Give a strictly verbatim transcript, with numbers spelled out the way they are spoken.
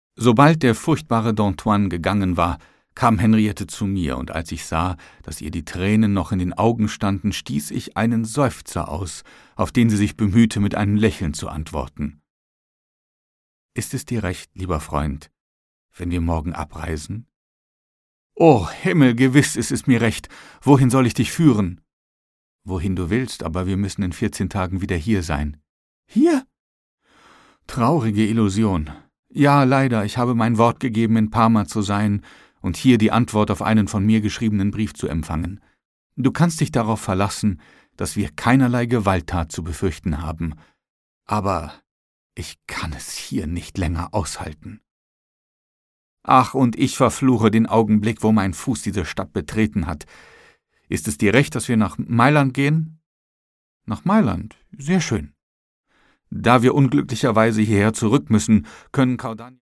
Sobald der furchtbare d'Antoine gegangen war, kam Henriette zu mir, und als ich sah, dass ihr die Tränen noch in den Augen standen, stieß ich einen Seufzer aus, auf den sie sich bemühte, mit einem Lächeln zu antworten. »Ist es dir recht, lieber Freund, wenn wir morgen abreisen?« »Oh Himmel, gewiss ist es mir recht. Wohin soll ich dich führen?« »Wohin du willst, aber wir müssen in vierzehn Tagen wieder hier sein.« »Hier?« »Traurige Illusion. Ja, leider, ich habe mein Wort gegeben, in Parma zu sein und hier die Antwort auf einen von mir geschriebenen Brief zu empfangen. Du kannst dich darauf verlassen, dass wir keinerlei Gewalttat zu befürchten haben. Aber ich kann es hier nicht länger aushalten. Ach, und ich verfluche den Augenblick, wo mein Fuß diese Stadt betreten hat. Ist es dir recht, dass wir nach Mailand gehen?« »Nach Mailand? Sehr schön. Da wir unglücklicherweise hierher zurück müssen, können Caudagne